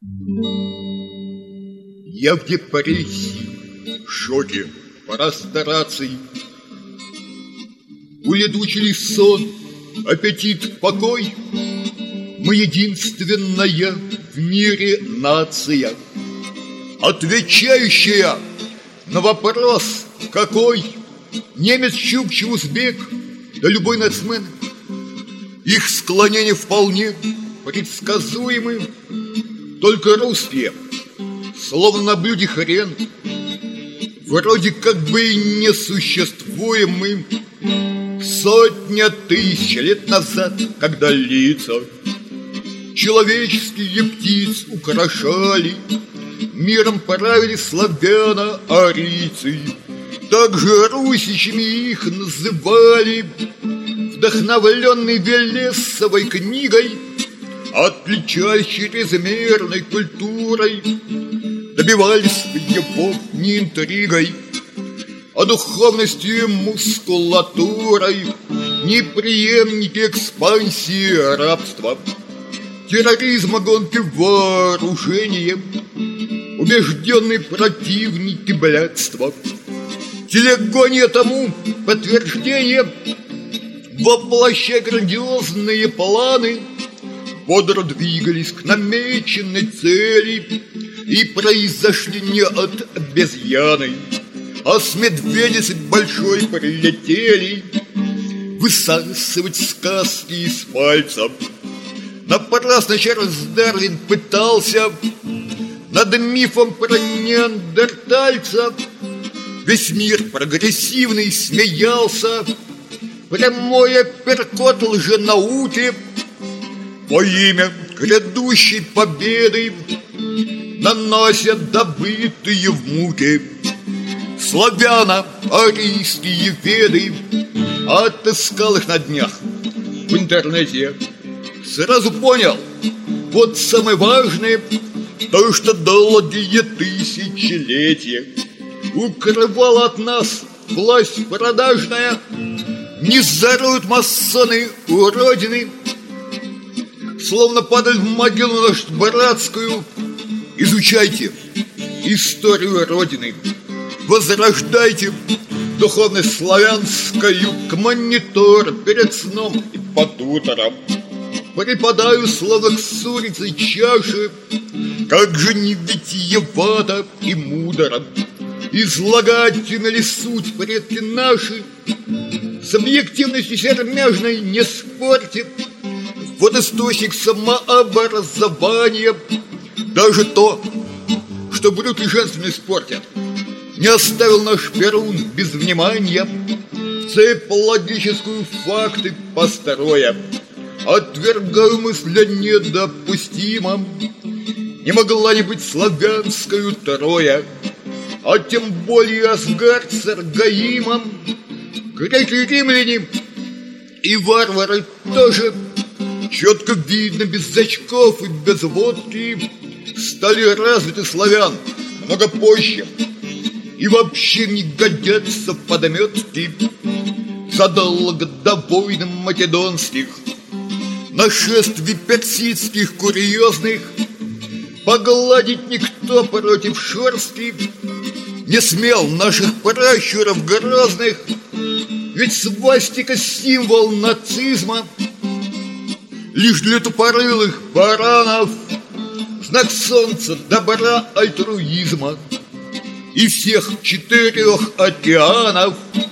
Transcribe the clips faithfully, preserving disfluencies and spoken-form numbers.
Я в депрессии, в шоке, пора стараться. Улетучили сон, аппетит, покой. Мы единственная в мире нация, отвечающая на вопрос какой. Немец, чукча, узбек, да любой нацмен. Их склонения вполне предсказуемы. Только русские, словно на блюде хрен, вроде как бы и не существуем мы. Сотня тысяч лет назад, когда лица человеческие птиц украшали, миром правили славяно-арийцы, также русичами их называли. Вдохновленный Велесовой книгой, отличаясь чрезмерной культурой, добивались своего не интригой, а духовностью и мускулатурой, не преемники экспансии рабства, терроризма, гонки вооружением, убежденные противники блядства. Телегония тому подтверждение, воплощая грандиозные планы, бодро двигались к намеченной цели и произошли не от обезьяны, а с медведицей большой прилетели высасывать сказки из пальцев. Напрасно Чарльз Дарвин пытался над мифом про неандертальца. Весь мир прогрессивный смеялся, прямой апперкот лженауки во имя грядущей победы, нанося добытые в муки славяно-арийские веды. Отыскал их на днях в интернете. Сразу понял, вот самое важное, то, что долгие тысячелетия укрывала от нас власть продажная. Не заруют масоны у Родины, словно падаль в могилу нашу братскую. Изучайте историю Родины, возрождайте духовность славянскую к монитору перед сном и под утром. Припадаю, словно к сурице чаши, как же не витиевато и мудро излагать умели суть предки наши. С объективностью сермяжной не спорьте, вот источник самообразования. Даже то, что брюки женственные спортят, не оставил наш Перун без внимания. Цепь логическую факты построя отвергаю мысль недопустимом. Не могла не быть славянскою Троя, а тем более Асгард с Аргаимом. Греки, римляне и варвары тоже четко видно, без очков и без водки, стали развиты славян много позже и вообще не годятся в подметки задолго до войн македонских, нашествий персидских курьезных. Погладить никто против шерсти не смел наших пращуров грозных, ведь свастика — символ нацизма. Лишь для тупорылых баранов знак солнца, добра, альтруизма и всех четырех океанов.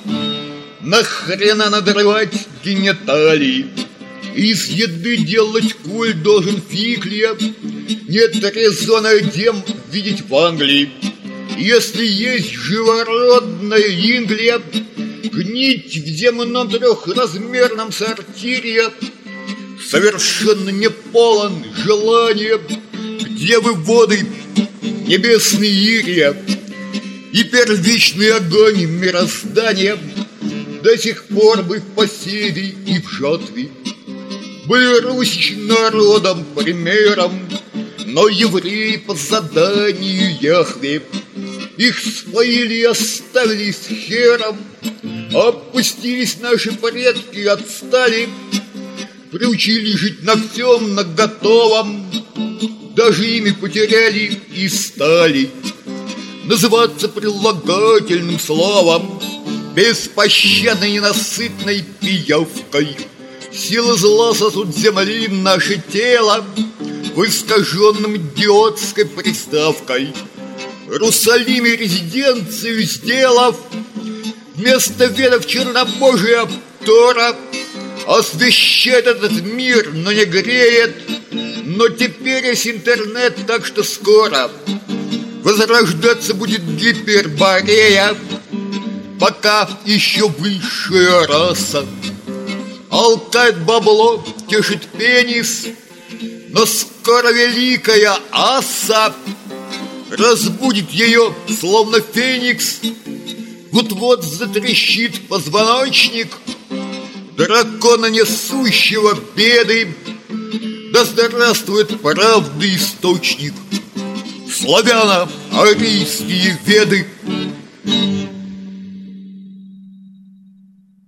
Нахрена надрывать гениталии, из еды делать куль должен фиклия. Нет резона дем видеть в Англии, если есть живородная Инглия. Гнить в земном трехразмерном сортире совершенно не полон желания, где вы воды небесные ирия и первичный огонь мироздания. До сих пор вы в посеве и в жатве были русичи народом примером, но евреи по заданию Яхве их споили и оставили с хером. Опустились наши предки, отстали, приучили жить на всем, на готовом. даже имя потеряли и стали называться прилагательным словом, беспощадной ненасытной пиявкой. Сила зла сосут земли наше тело в искаженном идиотской приставкой. В Иерусалиме резиденцию сделав, вместо ведов чернобожия Тора освещает этот мир, но не греет. Но теперь есть интернет, так что скоро возрождаться будет Гиперборея, пока еще высшая раса алкает бабло, тешит пенис. Но скоро великая аса разбудит ее, словно феникс. Вот-вот затрещит позвоночник дракона, несущего беды. Да здравствует правды источник, славяно-арийские веды.